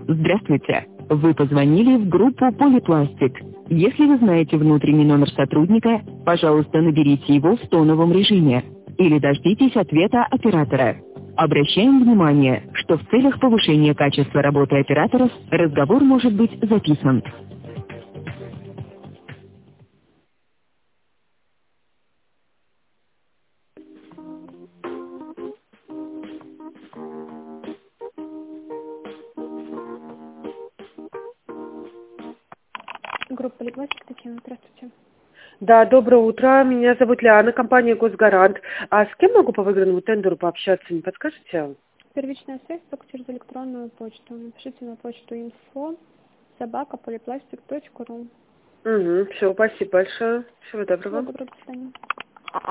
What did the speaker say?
Здравствуйте. Вы позвонили в группу «Полипластик». Если вы знаете внутренний номер сотрудника, пожалуйста, наберите его в тоновом режиме или дождитесь ответа оператора. Обращаем внимание, что в целях повышения качества работы операторов разговор может быть записан. Группа Полипластик, Татьяна, здравствуйте. Да, доброе утро. Меня зовут Лиана, компания «Госгарант». А с кем могу по выигранному тендеру пообщаться, не подскажете? Первичная связь только через электронную почту. Напишите на почту info@polyplastic.ru. Все, спасибо большое. Всего доброго. Всего доброго, до свидания.